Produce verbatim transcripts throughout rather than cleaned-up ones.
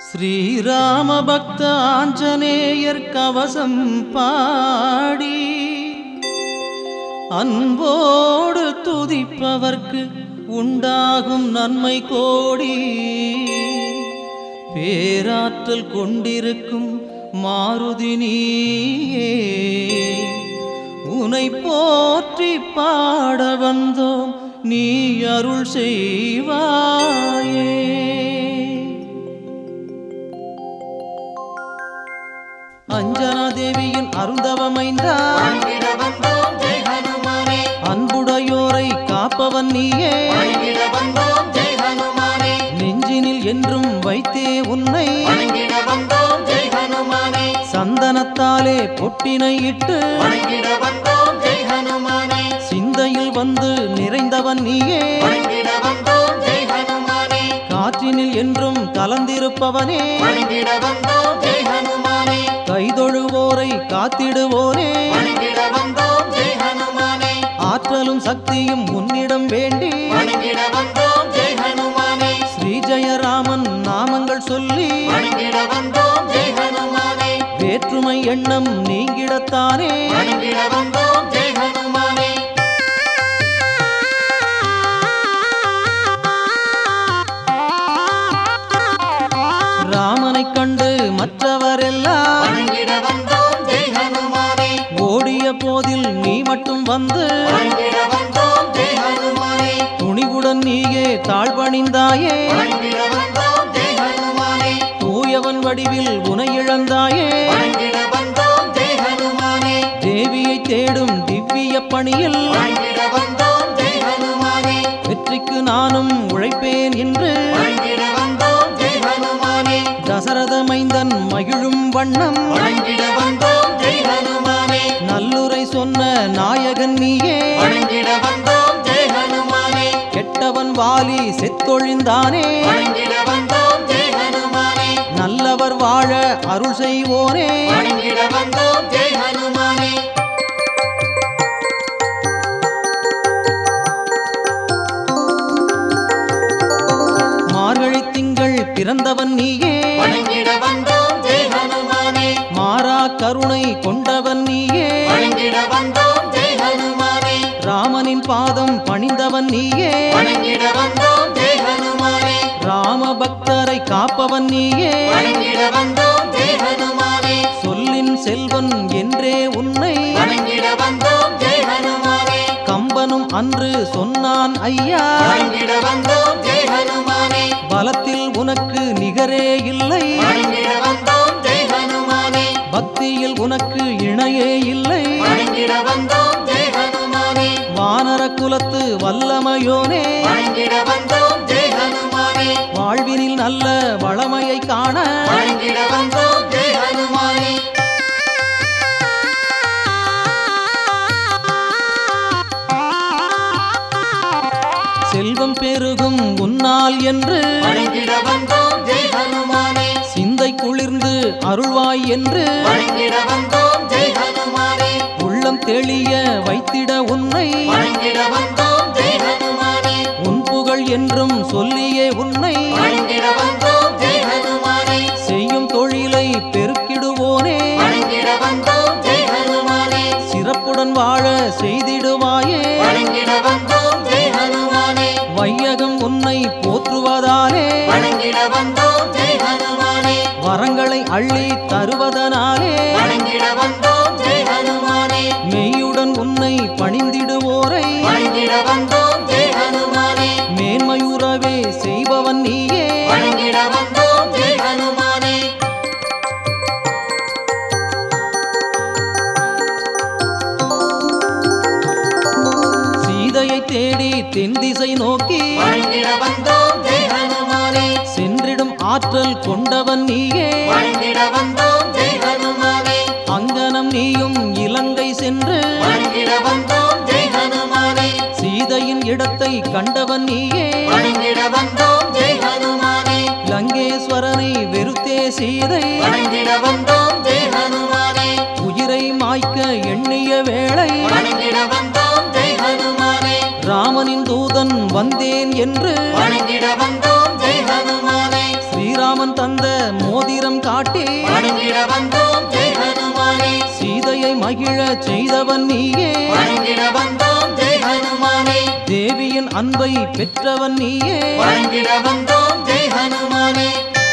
ஸ்ரீராம பக்த ஆஞ்சநேயர் கவசம் பாடி அன்போடு துதிப்பவர்க்கு உண்டாகும் நன்மை கோடி. பேராற்றல் கொண்டிருக்கும் மாருதி நீயே, உனை போற்றி பாட வந்தோம், நீ அருள் செய்வாயே. அஞ்சனா தேவியின் அருந்தவமைந்தா, அன்புடையோரை காப்பவன் நீயே, நெஞ்சினில் என்றும் வைத்தே உன்னை, சந்தனத்தாலே பொட்டினை இட்டு சிந்தையில் வந்து நிறைந்தவன் நீயே, காற்றினில் என்றும் கலந்திருப்பவனே, கைதொழுவோரை காத்திடுவோனே, ஆற்றலும் சக்தியும் உன்னிடம் வேண்டி ஸ்ரீ ஜெயராமன் நாமங்கள் சொல்லி வேற்றுமை எண்ணம் நீங்கிடத்தானே. ராமனை கண்டு மற்றவரெல்லாம் ஓடிய போதில் நீ மட்டும் வந்து துணிவுடன் நீயே தாழ்பணிந்தாயே, தூயவன் வடிவில் உனை இழந்தாயே, தேவியை தேடும் திவ்ய பணியில் வெற்றிக்கு நானும் உழைப்பேன் என்று தசரத மைந்தன் மகிழும் வண்ணம் நல்லுரை சொன்ன நாயகன் நீயே, கெட்டவன் வாலி செத்தொழிந்தானே, நல்லவர் வாழ அருள் செய்வோனே. மார்கழி திங்கள் பிறந்தவன் நீயே, மாறா கருணை கொண்டவன் நீயே, ராமனின் பாதம் பணிந்தவன் நீயே, ராம பக்தரை காப்பவன் நீயே, சொல்லின் செல்வன் என்றே உன்னை கம்பனும் அன்று சொன்னான் ஐயா, பலத்தில் உனக்கு நிகரே இல்லை, பக்தியில் உனக்கு இணையே இல்லை, வானர குலத்து வல்லமையோனே, வாழ்வினில் நல்ல வளமையை காண செல்வம் பெருகும் உன்னால் என்று சிந்தை குளிர்ந்து அருள்வாய் என்று உள்ளம் தெளிய வைத்திட உன்னை உன் புகழ் என்றும் சொல்லியே உன்னை செய்யும் தொழிலை பெருக்கிடுவோனே, சிறப்புடன் வாழ செய்திடுவாயே, வையகம் உன்னை போற்றுவதாலே வரங்களை அள்ளி தருவதனாலே மெய்யுடன் உன்னை பணிந்திடுவோரை மேன்மையுறவே செய்பவன் நீயே. சீதையை தேடி தென் திசை நோக்கி சென்றிடும் ஆற்றல் கொண்டவன் நீயே, அங்கனம் நீயும் இலங்கை சென்று சீதையின் இடத்தை கண்டவன் நீயே, லங்கேஸ்வரனை வெறுத்தே சீதை உயிரை மாய்க்க எண்ணிய வேளை ராமனின் தூதன் வந்தேன் என்று ஸ்ரீராம ஸ்ரீராமன் தந்த மோதிரம் காட்டி வணங்கிட வந்தோம் ஜெய் ஹனுமானே. சீதையை மகிழ செய்தவன் நீயே வணங்கிட வந்தோம் ஜெய் ஹனுமானே. தேவியின் அன்பை பெற்றவன் நீயே வணங்கிட வந்தோம் ஜெய் ஹனுமானே.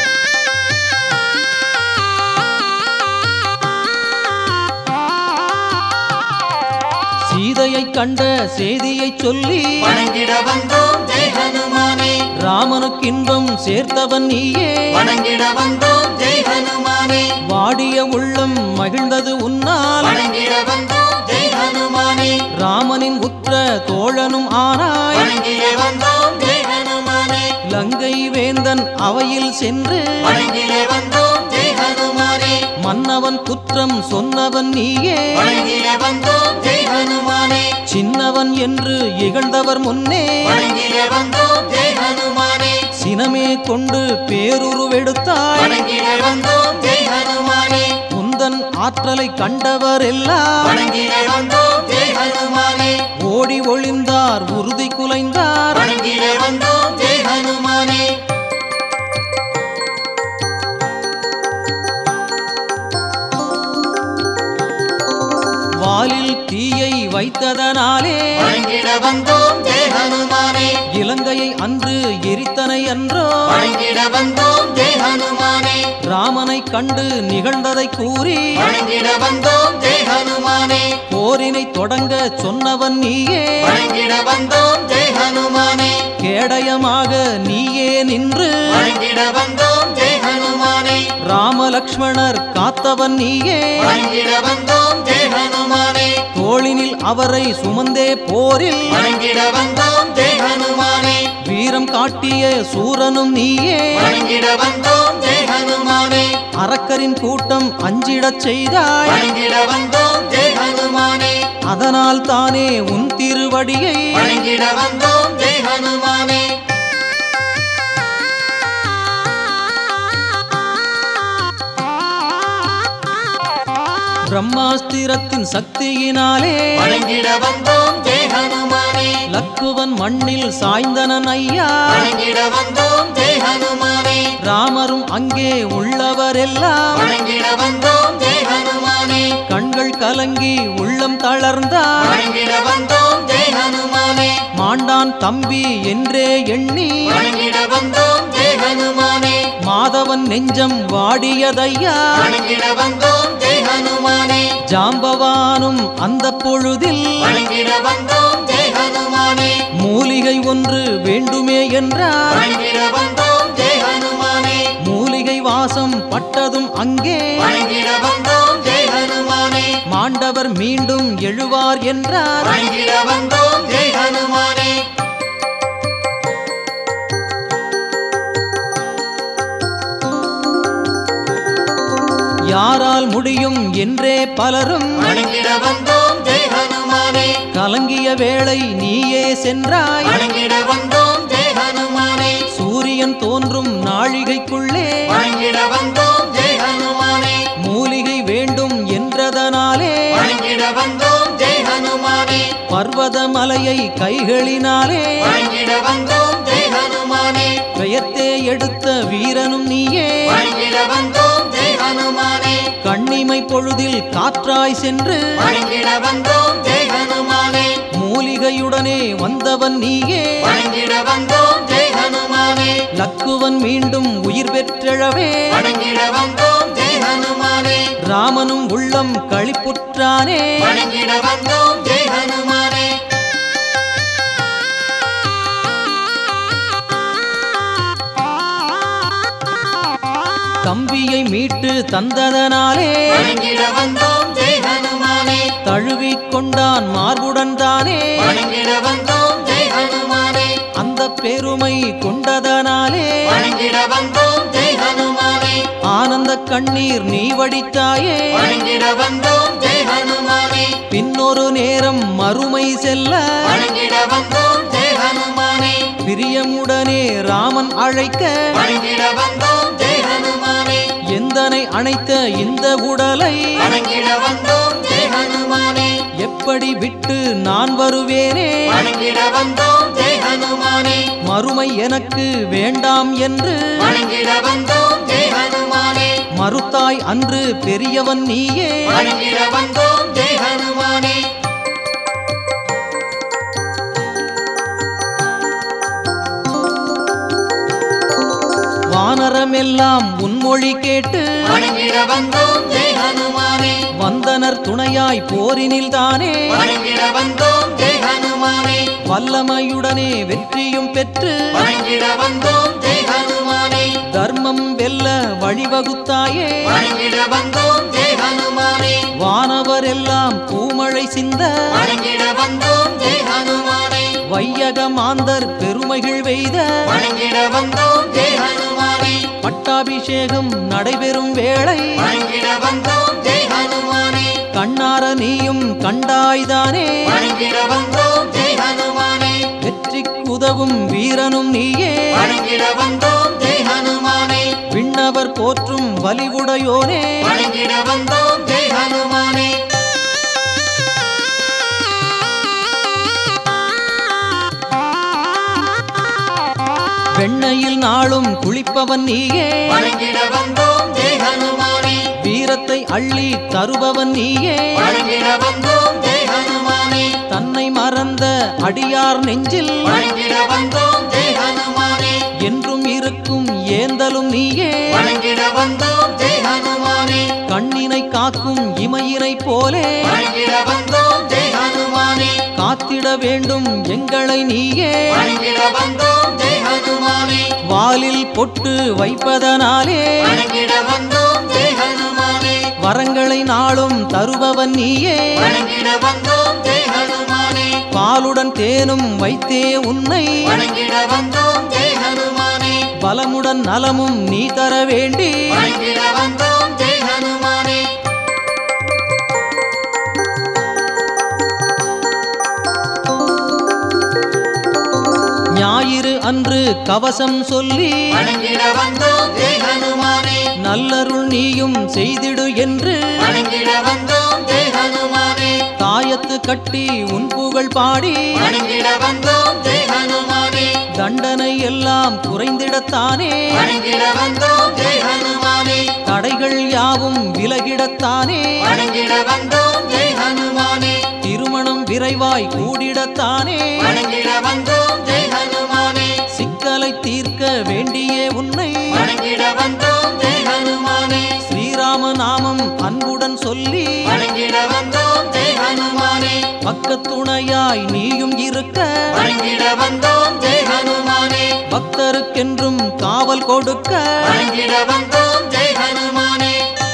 சீதையை கண்ட செய்தியை சொல்லி வணங்கிட வந்தோம் ஜெய் ஹனுமானே. ராமனுக்கு இன்பம் சேர்த்தவன் நீயே வணங்கிட வந்தோம் ஜெய் ஹனுமானே. வாடிய உள்ளம் மகிழ்ந்தது உன்னால் வணங்கிட வந்தோம் ஜெய் ஹனுமானே. ராமனின் உற்ற தோழனும் ஆனாய் வணங்கிட வந்தோம் ஜெய் ஹனுமானே. லங்கை வேந்தன் அவையில் சென்று வணங்கிட வந்தோம் ஜெய் ஹனுமானே. மன்னவன் குற்றம் சொன்னவன் நீயே வணங்கிட வந்தோம் ஜெய் ஹனுமானே. சின்னவன் என்று இகழ்ந்தவர் முன்னே வணங்கிட வந்தோம் ஜெய் ஹனுமானே. சினமே கொண்டு பேருருவெடுத்தாய் வணங்கிட வந்தோம் ஜெய் ஹனுமானே. உந்தன் ஆற்றலை கண்டவர் எல்லாம் வணங்கிட வந்தோம் ஜெய் ஹனுமானே. ஓடி ஒளிந்தார் உறுதி குலைந்தார் வணங்கிட வந்தோம் ஜெய் ஹனுமானே. வாலில் தீயை வைத்ததனாலே வணங்கிட வந்தோம் ஜெய் ஹனுமானே. இலங்கையை அன்று எரித்தனை அன்றோ வணங்கிட வந்தோம் ஜெய் ஹனுமானே. ராமனை கண்டு நிகழ்ந்ததை கூறி வணங்கிட வந்தோம் ஜெய் ஹனுமானே. போரினை தொடங்க சொன்னவன் நீயே வணங்கிட வந்தோம் ஜெய் ஹனுமானே. கேடயமாக நீயே நின்று வணங்கிட வந்தோம் ஜெய் ஹனுமானே. ராம லக்ஷ்மணர் காத்தவன் நீயே வணங்கிட வந்தோம் ஜெய் ஹனுமானே. தோளினில் அவரை சுமந்தே போரில் வணங்கிட வந்தோம் ஜெய் ஹனுமானே. வீரம் காட்டிய சூரனும் நீயே வணங்கிட வந்தோம் ஜெய் ஹனுமானே. அரக்கரின் கூட்டம் அஞ்சிடச் செய்தாய் வணங்கிட வந்தோம் ஜெய் ஹனுமானே. அதனால் தானே உன் திருவடியை வணங்கிட வந்தோம் ஜெய் ஹனுமானே. பிரம்மாஸ்திரத்தின் சக்தியினாலே வணங்கிட வந்தோம் ஜெய் ஹனுமானே. லக்குவன் மண்ணில் சாய்ந்தனன் ஐயா வணங்கிட வந்தோம் ஜெய் ஹனுமானே. ராமரும் அங்கே உள்ளவரெல்லாம் வணங்கிட வந்தோம் ஜெய் ஹனுமானே. கண்கள் கலங்கி உள்ளம் தளர்ந்தார் வணங்கிட வந்தோம் ஜெய் ஹனுமானே. மாண்டான் தம்பி என்றே எண்ணி வணங்கிட வந்தோம் ஜெய் ஹனுமானே. மாதவன் நெஞ்சம் வாடியதையா வணங்கிட வந்தோம் ஜெய் ஹனுமானே. ஜாம்பவானும் அந்த பொழுதில் வணங்கிட வந்தோம் ஜெய் ஹனுமானே. மூலிகை ஒன்று வேண்டுமே என்றார் வணங்கிட வந்தோம் ஜெய் ஹனுமானே. மூலிகை வாசம் பட்டதும் அங்கே வணங்கிட வந்தோம் ஜெய் ஹனுமானே. மாண்டவர் மீண்டும் எழுவார் என்றார் வணங்கிட வந்தோம் ஜெய் ஹனுமானே. யாரால் முடியும் என்றே பலரும் வணங்கிட வந்தோம் ஜெய் ஹனுமானே. கலங்கிய வேளை நீயே சென்றாய் வணங்கிட வந்தோம் ஜெய் ஹனுமானே. சூரியன் தோன்றும் நாழிகைக்குள்ளே வணங்கிட வந்தோம் ஜெய் ஹனுமானே. மூலிகை வேண்டும் என்றதனாலே வணங்கிட வந்தோம் ஜெய் ஹனுமானே. பர்வத மலையை கைகளினாலே வணங்கிட வந்தோம் ஜெய் ஹனுமானே. பெயர்த்தே எடுத்த வீரனும் நீயே வணங்கிட வந்தோம் ஜெய் ஹனுமானே. கண்ணிமை பொழுதில் காற்றாய் சென்று வணங்கிட வந்தோம் ஜெய் ஹனுமானே. மூலிகையுடனே வந்தவன் நீயே வணங்கிட வந்தோம் ஜெய் ஹனுமானே. லக்குவன் மீண்டும் உயிர் பெற்றெழவே வணங்கிட வந்தோம் ஜெய் ஹனுமானே. ராமனும் உள்ளம் களிப்புற்றானே வணங்கிட வந்தோம் ஜெய் ஹனுமானே. தம்பியை மீட்டு தந்ததனாலே வணங்கிட வந்தோம் ஜெய் ஹனுமானே. தழுவிக் கொண்டான் மார்புடன் தானே வணங்கிட வந்தோம் ஜெய் ஹனுமானே. அந்த பெருமை கொண்டதனாலே வணங்கிட வந்தோம் ஜெய் ஹனுமானே. ஆனந்த கண்ணீர் நீ வடித்தாயே வணங்கிட வந்தோம் ஜெய் ஹனுமானே. பின்னொரு நேரம் மறுமை செல்ல வணங்கிட வந்தோம் ஜெய் ஹனுமானே. பிரியமுடனே ராமன் அழைக்க வணங்கிட வந்தோம் ஜெய் ஹனுமானே. எந்தனை அணைத்த இந்த உடலை வணங்கிட வந்தோம் ஜெய் ஹனுமானே. எப்படி விட்டு நான் வருவேனே வணங்கிட வந்தோம் ஜெய் ஹனுமானே. மறுமை எனக்கு வேண்டாம் என்று வணங்கிட வந்தோம் ஜெய் ஹனுமானே மறுத்தாய் அன்று பெரியவன் நீயே வணங்கிட வந்தோம் ஜெய் ஹனுமானே வானரமெல்லாம் உன்மொழி கேட்டு வணங்கிட வந்தோம் ஜெய் ஹனுமானே வந்தனர் துணையாய் போரினில் தானே வணங்கிட வந்தோம் ஜெய் ஹனுமானே வல்லமையுடனே வெற்றியும் பெற்று வணங்கிட வந்தோம் ஜெய் ஹனுமானே தர்மம் வெல்ல வழிவகுத்தாயே வணங்கிட வந்தோம் ஜெய் ஹனுமானே வானவரெல்லாம் பூமழை சிந்த வணங்கிட வந்தோம் ஜெய் ஹனுமானே வையக மாந்தர் பெருமைகள் வெய்த வணங்கிட வந்தோம் ஜெய் ஹனுமானே பட்டாபிஷேகம் நடைபெறும் வேளை வணங்கிட வந்தோம் ஜெய் ஹனுமானே கண்ணார நீயும் கண்டாய்தானே வணங்கிட வந்தோம் ஜெய் ஹனுமானே வெற்றிக்கு உதவும் வீரனும் நீயே வணங்கிட வந்தோம் ஜெய் ஹனுமானே விண்ணவர் போற்றும் வலிவுடையோனே வணங்கிட வந்தோம் ஜெய் ஹனுமானே வெண்ணையில் நாளும் குளிப்பவன் நீயே வணங்கிட வந்தோம் ஜெய் ஹனுமானே வீரத்தை அள்ளி தருபவன் நீயே வணங்கிட வந்தோம் ஜெய் ஹனுமானே தன்னை மறந்த அடியார் நெஞ்சில் வணங்கிட வந்தோம் ஜெய் ஹனுமானே என்றும் இருக்கும் ஏந்தலும் நீயே வணங்கிட வந்தோம் ஜெய் ஹனுமானே கண்ணினை காக்கும் இமையினை போலே வணங்கிட வந்தோம் ஜெய் ஹனுமானே காத்திட வேண்டும் எங்களை நீயே வணங்கிட வந்தோம் ஜெய் ஹனுமானே வாலில் பொட்டு வைப்பதனாலே வணங்கிட வந்தோம் ஜெய் ஹனுமானே வரங்களை நாளும் தருபவன் நீயே வணங்கிட வந்தோம் ஜெய் ஹனுமானே பாலுடன் தேனும் வைத்தே உன்னை வணங்கிட வந்தோம் ஜெய் ஹனுமானே பலமுடன் நலமும் நீ தர வேண்டி வணங்கிட வந்தோம் ஜெய் ஹனுமானே ஞாயிறு அன்று கவசம் சொல்லி வணங்கிட வந்தோம் ஜெய் ஹனுமானே நல்லருள் நீயும் செய்திடு என்று வணங்கிட வந்தோம் ஜெய் ஹனுமானே தாயத்து கட்டி உன் புகழ் பாடி வணங்கிட வந்தோம் ஜெய் ஹனுமானே தண்டனை எல்லாம் குறைந்திடத்தானே வணங்கிட வந்தோம் ஜெய் ஹனுமானே தடைகள் யாவும் விலகிடத்தானே வணங்கிட வந்தோம் ஜெய் ஹனுமானே திருமணம் விரைவாய் கூடிடத்தானே வணங்கிட வந்தோம் ஜெய் ஹனுமானே சிக்கலை தீர்க்க வேண்டியே உன்னை வணங்கிட வந்தோம் ஜெய் ஹனுமானே ஸ்ரீராம நாமம் அன்புடன் சொல்லி வணங்கிட வந்தோம் ஜெய் ஹனுமானே பக்கத்துணையாய் நீயும் இருக்க வணங்கிட வந்தோம் ஜெய் ஹனுமானே பக்தருக்கென்றும் காவல் கொடுக்க வணங்கிட வந்தோம் ஜெய் ஹனுமானே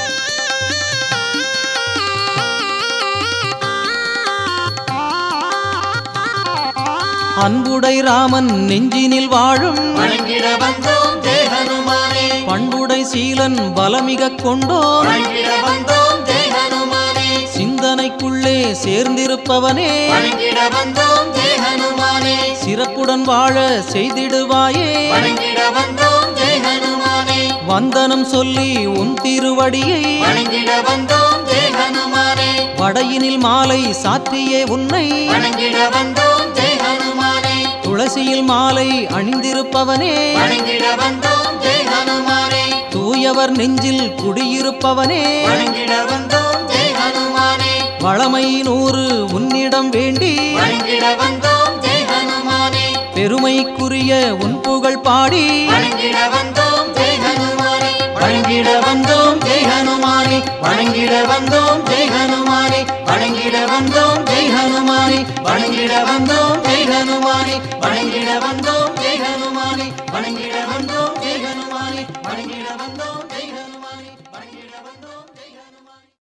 அன்புடை ராமன் நெஞ்சினில் வாழும் வணங்கிட வந்தோம் ஜெய் ஹனுமானே பண்புடை சீலன் பலமிக கொண்டோர் வணங்கிட வந்தோம் ஜெய் ஹனுமானே சிந்தனைக்குள்ளே சேர்ந்திருப்பவனே வணங்கிட வந்தோம் ஜெய் ஹனுமானே சிறப்புடன் வாழ செய்திடுவாயே வணங்கிட வந்தோம் ஜெய் ஹனுமானே வந்தனம் சொல்லி உன் திருவடியை வணங்கிட வந்தோம் ஜெய் ஹனுமானே வடையினில் மாலை சாற்றியே உன்னை வணங்கிட வந்தோம் ஜெய் ஹனுமானே துளசியில் மாலை அணிந்திருப்பவனே வணங்கிட வந்தோம் ஜெய் ஹனுமானே தூயவர் நெஞ்சில் குடியிருப்பவனே வணங்கிட வந்தோம் ஜெய் ஹனுமானே வளமை நூறு உன்னிடம் வேண்டி வணங்கிட வந்தோம் ஜெய் ஹனுமானே பெருமைக்குரிய உன் புகழ் பாடி வணங்கிட வந்தோம் ஜெய் ஹனுமானே வணங்கிட வந்தோம் ஜெய் ஹனுமானே வணங்கிட வந்தோம் ஜெய் ஹனுமானே வணங்கிட வந்தோம் ஜெய் ஹனுமானே வணங்கிட வந்தோம் ஜெய் ஹனுமானே வணங்கிட வந்தோம் ஜெய் ஹனுமானே வணங்கிட வந்தோம் ஜெய் ஹனுமானே வணங்கிட வந்தோம் ஜெய்